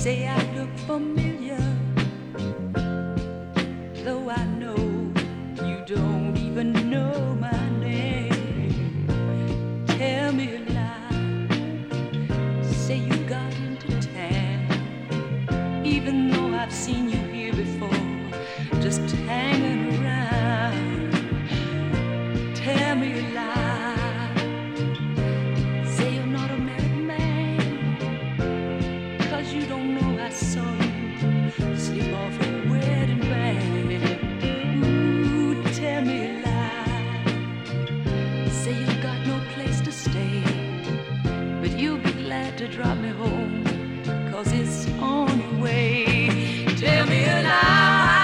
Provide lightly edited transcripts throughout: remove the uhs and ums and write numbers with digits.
Say I look familiar, though I know you don't even know my name. Tell me a lie, say you got into town, even though I've seen you here before, just hanging around. Tell me a lie, say you're not a married man, 'cause you don't know I saw you slip off a wedding band. Ooh, tell me a lie, say you got no place to stay, but you'll be glad to drop me home, 'cause it's on your way. Tell me a lie.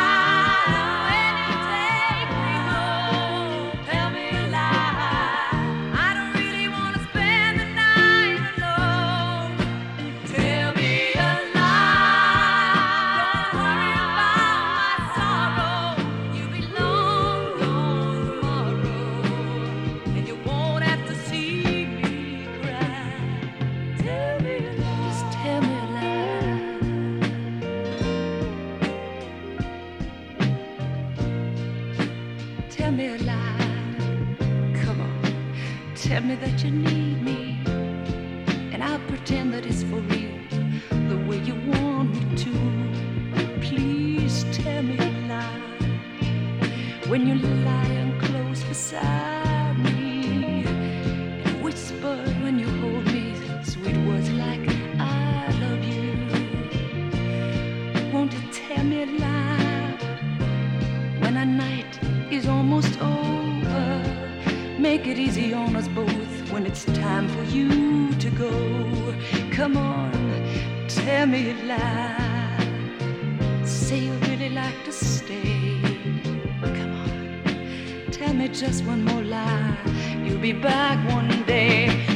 Tell me a lie, come on, tell me that you need me, and I'll pretend that it's for real, the way you want me to. Please tell me a lie, when you're lying close beside me, and whisper when you hold me sweet words like I love you. Won't you tell me a lie, when a night is almost over, make it easy on us both when it's time for you to go. Come on, tell me a lie, say you really like to stay. Come on, tell me just one more lie, you'll be back one day.